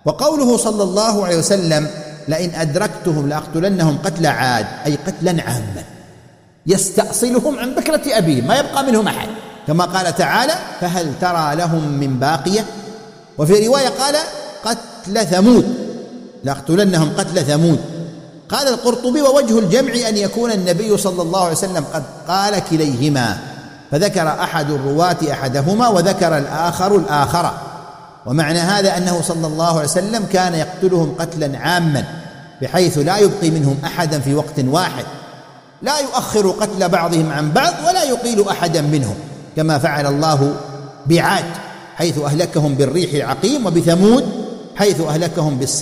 وقوله صلى الله عليه وسلم: لئن أدركتهم لأقتلنهم قتل عاد، أي قتلا عاما يستأصلهم عن بكرة أبيهم، ما يبقى منهم أحد، كما قال تعالى: فهل ترى لهم من باقية. وفي رواية قال: قتل ثمود، لأقتلنهم قتل ثمود. قال القرطبي: ووجه الجمع أن يكون النبي صلى الله عليه وسلم قد قال كليهما، فذكر أحد الرواة أحدهما وذكر الآخر الآخر، ومعنى هذا أنه صلى الله عليه وسلم كان يقتلهم قتلا عاما بحيث لا يبقي منهم أحدا في وقت واحد، لا يؤخر قتل بعضهم عن بعض ولا يقيل أحدا منهم، كما فعل الله بعاد حيث أهلكهم بالريح العقيم، وبثمود حيث أهلكهم بالصرصر.